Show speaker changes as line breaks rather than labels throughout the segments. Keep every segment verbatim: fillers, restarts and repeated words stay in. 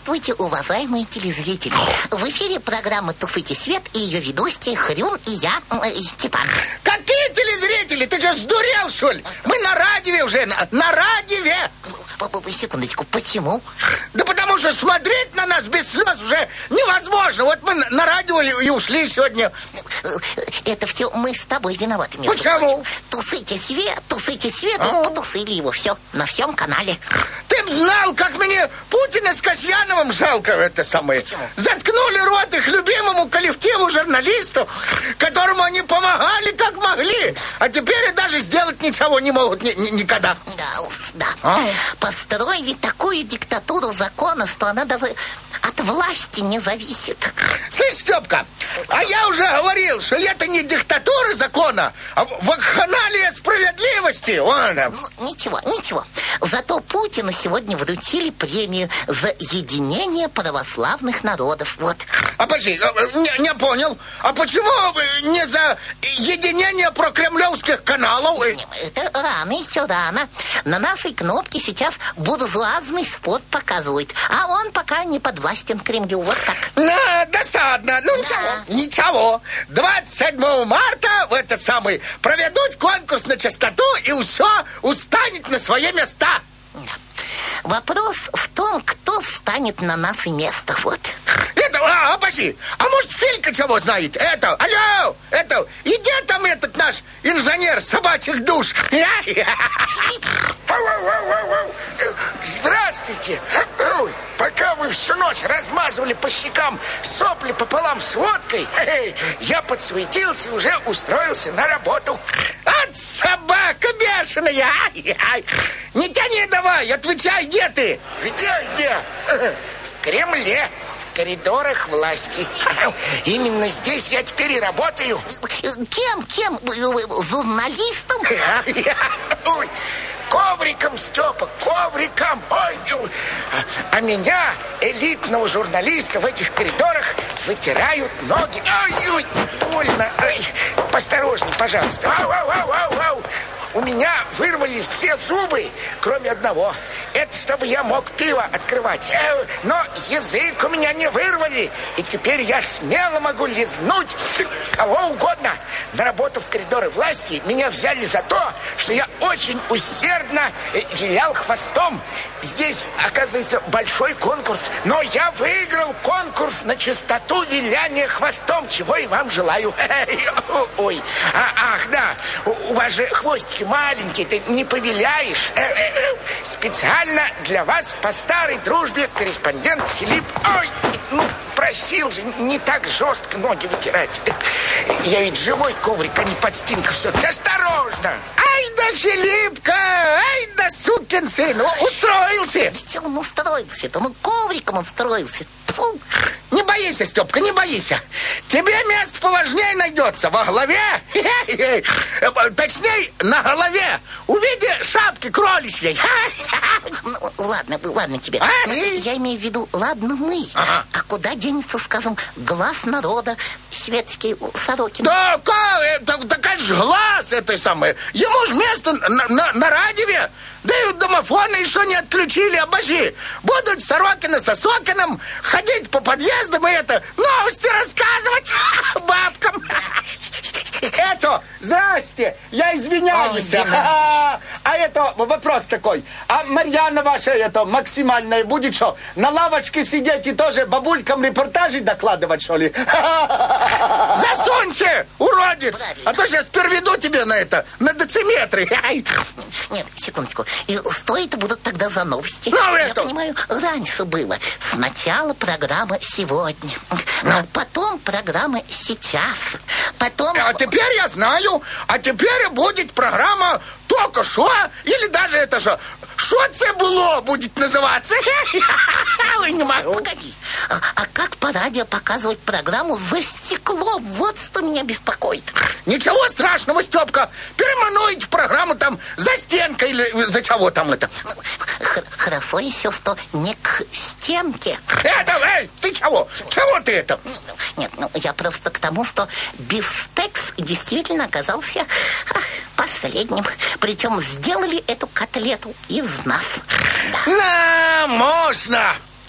Здравствуйте, уважаемые телезрители. В эфире программа «Тусите свет» и ее ведущие Хрюн и я, э, Степан.
Какие телезрители? Ты что, сдурел, что ли? Мы на радио уже, на, на радио.
Секундочку, почему?
Да потому что смотреть на нас без слез уже невозможно. Вот мы на радио и ушли сегодня.
Это все мы с тобой виноваты.
Почему?
Тусите свет, тусите свет, а? И потусили его. Все, на всем канале.
Ты б знал, как мне Путина с Касьяновым жалко это самое. Почему? Заткнули рот их любимому коллективу журналистов, которому они помогали как могли. А теперь и даже сделать ничего не могут ни- ни- никогда.
Да, да.
А?
Построили такую диктатуру закона, что она даже от власти не зависит.
Слышь, Степка, а я уже говорил, что это не диктатура закона, а вакханалия справедливости. Вон.
Ну, ничего, ничего. Зато Путину сегодня вручили премию за единение православных народов. Вот.
А подожди, не, не понял. А почему не за единение прокремлевских каналов?
Это рано, еще рано. На нашей кнопке сейчас буржуазный спорт показывает, а он пока не подвластен Кремлю. Вот так.
На, досадно. Ну,
да.
ничего, ничего. двадцать седьмого марта в этот самый проведут конкурс на чистоту, и все устанет на свои места.
Да. Вопрос в том, кто встанет на наше место. Вот.
Это, а, подожди, а может Филька чего знает? Это, алло, это, иди там этот наш инженер собачьих душ.
Здравствуйте. Ой, пока вы всю ночь размазывали по щекам сопли пополам с водкой, я подсуетился и уже устроился на работу.
От собака бешеная. Не тяни давай, отвечай, где ты?
Где, где? В Кремле. В коридорах власти. Именно здесь я теперь и работаю.
Кем? Кем? Журналистом?
Ой, ковриком, Степа, ковриком. Ой, а, а меня, элитного журналиста, в этих коридорах затирают ноги. Ой, ой, больно. Ой, посторожней, пожалуйста. Ау, ау, ау, ау, ау. У меня вырвали все зубы, кроме одного. Это чтобы я мог пиво открывать. Но язык у меня не вырвали. И теперь я смело могу лизнуть кого угодно. На работу в коридоры власти меня взяли за то, что я очень усердно вилял хвостом. Здесь, оказывается, большой конкурс. Но я выиграл конкурс на чистоту виляния хвостом, чего и вам желаю. Ой, а, ах, да, у вас же хвостики маленький, ты не повиляешь. Специально для вас по старой дружбе корреспондент Филипп. Ой, ну, просил же не так жестко ноги вытирать. Я ведь живой коврик, а не подстилка все-таки. Осторожно.
Ай да Филиппка, ай да сукин сын, устроился.
Где он устроился-то? Ну, ковриком он устроился. Фу.
Не бойся, Степка, не бойся. Тебе место поважнее найдется. Во главе, точнее, на голове. Увиди шапки кроличьей.
Ну, ладно, ладно тебе.
А?
Я имею в виду, ладно мы.
Ага.
А куда денется, скажем, глаз народа, Светский Сорокин?
Да, как? Это, такая же глаз этой самой. Ему же место на, на, на радио. Да и домофоны еще не отключили, обожди. Будут Сорокина со Сокиным ходить по подъездам и это, новости рассказывать бабкам. Это, здрасте, я извиняюсь.
Ой,
а, а это вопрос такой. А Марьяна ваша, это, максимальная, будет что, на лавочке сидеть и тоже бабулькам репортажи докладывать, что ли? Засунься, уродец!
Правильно.
А то сейчас переведу тебе на это, на дециметры.
Нет, секундочку. И что это будут тогда за новости?
Ну,
Я
это...
понимаю, раньше было. Сначала программа «Сегодня»,
Ну.
потом программа «Сейчас», потом...
А теперь я знаю, а теперь будет программа «Только шо», или даже это что, «Шо це было» будет называться. Ой, не могу.
Погоди, а, а как по радио показывать программу «За стеклом»? Вот что меня беспокоит.
Ничего страшного, Степка. Перемануйте программу там «За стенкой» или за чего там это.
Х- Хорошо еще, что не к стенке.
Э, давай, ты чего? Чего ты это?
Нет, ну я просто к тому, что бифстекс действительно оказался ах, последним. Причем сделали эту котлету из нас. Да.
На, можно.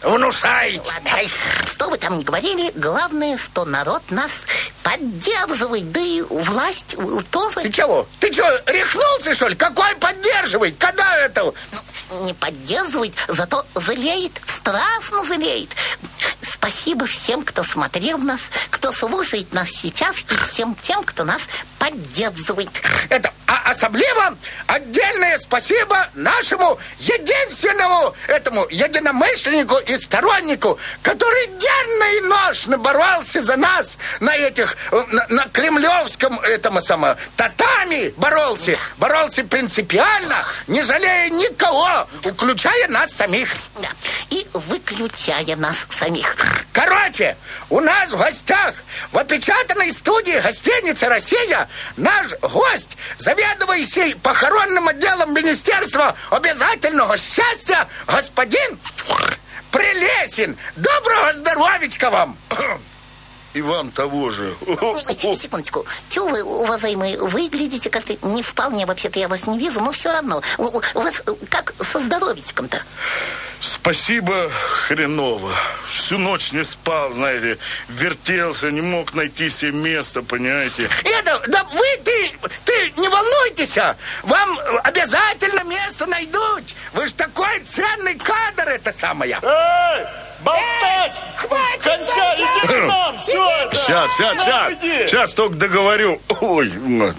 внушаете.
Ладно, что вы там ни говорили, главное, что народ нас поддерживает, да и власть тоже.
Ты чего? Ты что, рехнулся, что ли? Какой поддерживает? Когда это?
Ну, не поддерживает, зато жалеет, страшно жалеет. Спасибо всем, кто смотрел нас, кто слушает нас сейчас, и всем тем, кто нас поддерживает.
Это а особливо отдельное спасибо нашему единственному этому единомышленнику и стороннику, который денно и ношно боролся за нас на этих, на, на кремлевском этом самом татами боролся, боролся принципиально, не жалея никого, включая нас самих.
Да. И выключая нас самих.
Короче, у нас в гостях в опечатанной студии гостиницы «Россия» наш гость, заведующий похоронным отделом Министерства обязательного счастья, господин Прелесин. Доброго здоровичка вам!
И вам того же.
Секундочку. Чего вы, уважаемые, выглядите как-то не вполне, вообще-то я вас не вижу, но все равно. У, у вас как со здоровичком-то?
Спасибо, хреново. Всю ночь не спал, знаете, вертелся, не мог найти себе место, понимаете.
Это, да вы, ты, ты не волнуйтесь, вам обязательно место найдут. Вы ж такой ценный кадр, это самое.
Эй, болтать!
Хватит!
Кончай, иди к нам, все это! Сейчас, сейчас, сейчас, сейчас только договорю. Ой,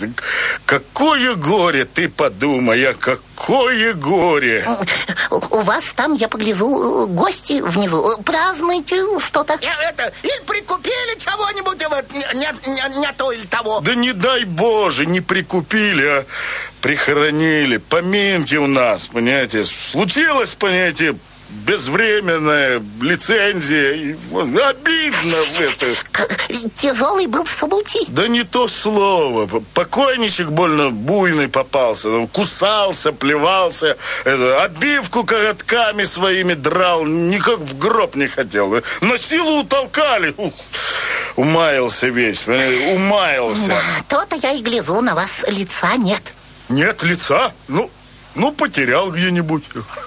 какое горе, ты подумай, а какое горе.
У вас там, я погляжу, гости внизу. Празднуете что-то?
Это, или прикупили чего-нибудь, вот, не, не, не то или того.
Да не дай Боже, не прикупили, а прихоронили. Поминки у нас, понимаете. Случилось, понимаете, безвременная лицензия. И, обидно в это.
Тяжелый был случай.
Да не то слово. Покойничек больно буйный попался. Кусался, плевался. Это, обивку коготками своими драл. Никак в гроб не хотел. На силу утолкали. Ух, умаялся весь. Умаялся.
Да, то-то я и гляжу, на вас лица нет.
Нет лица? Ну... Ну, потерял где-нибудь.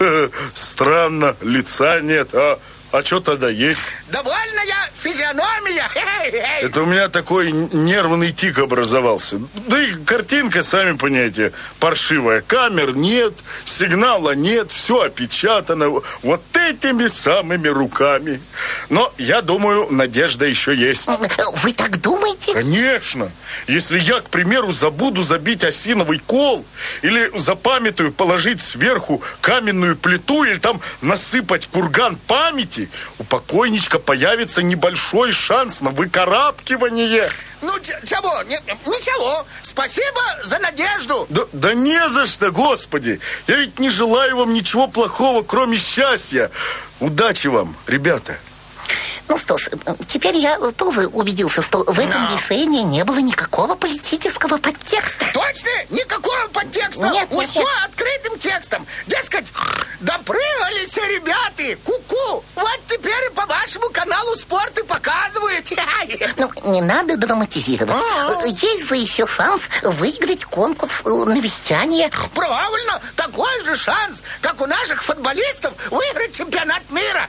Странно, лица нет. А, а что тогда есть?
Довольная физиономия.
Это у меня такой нервный тик образовался. Да и картинка, сами понимаете, паршивая. Камер нет, сигнала нет, все опечатано вот этими самыми руками. Но, я думаю, надежда еще есть.
Вы так думаете?
Конечно. Если я, к примеру, забуду забить осиновый кол или запамятую положить сверху каменную плиту или там насыпать курган памяти, у покойничка появится небольшой шанс на выкарабкивание.
Ну, чего? Ничего. Спасибо за надежду.
Да, да не за что, Господи. Я ведь не желаю вам ничего плохого, кроме счастья. Удачи вам, ребята.
Ну что ж, теперь я тоже убедился, что в этом
Но.
решении не было никакого политического подтекста.
Точно? Никакого подтекста?
Нет, нет,
Все
нет.
открытым текстом. Дескать, допрыгались ребята. Ку-ку. Вот теперь по вашему каналу спорт и показывают.
Ну, не надо драматизировать.
А-а.
Есть же еще шанс выиграть конкурс навещания.
Правильно. Такой же шанс, как у наших футболистов выиграть чемпионат мира.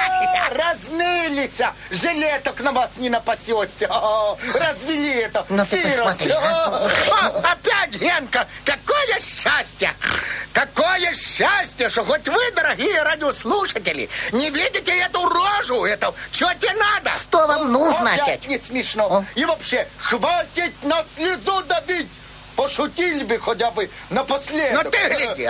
Разнылись, жилеток на вас не напасешься. О, развели это.
Ну, ты посмотри.
О, опять, Генка, какое счастье! Какое счастье, что хоть вы, дорогие радиослушатели, не видите эту рожу, это что тебе надо?
Что вам нужно
Опять
опять?
не смешно. И вообще, хватит на слезу давить. Пошутили бы хотя бы напоследок.
Ну ты гляди,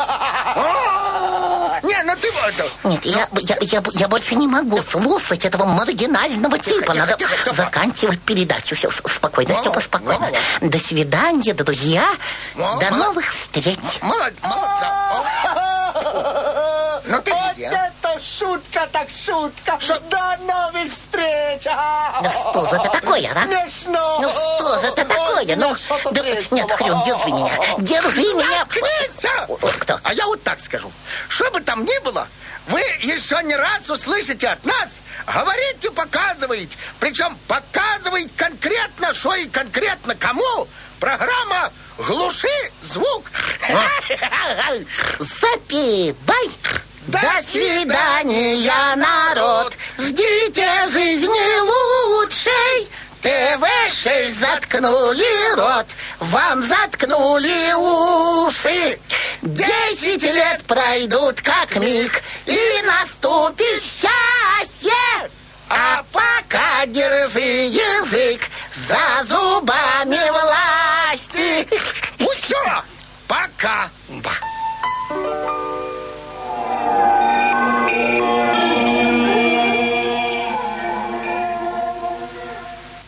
а? Не, ну ты вот...
Нет, я, я, я, я больше не могу слушать этого маргинального типа.
тихо,
Надо
тихо, Степа.
заканчивать передачу. Все, спокойно,
Во,
Степа, спокойно.
во, во.
До свидания, друзья.
Во,
До
во.
новых встреч.
Молодец, молодца. Ну ты
Вот
гляди, а?
это шутка так шутка. До новых встреч.
Да что за это такое, а?
Смешно.
Ну что за это такое? Ну, да, нет, Хрен, держи меня. Держи меня.
Заткнись!
О, о, кто?
А я вот так скажу. Что бы там ни было, вы еще не раз услышите от нас, говорите, показываете. Причем показывает конкретно, что и конкретно кому. Программа «Глуши звук».
Запивай. До свидания, народ. Ждите жизни лучшей. ТВ шесть заткнули рот, вам заткнули усы. Десять лет пройдут как миг, и наступит счастье. А пока держи язык за зубами власти.
Ну все, пока.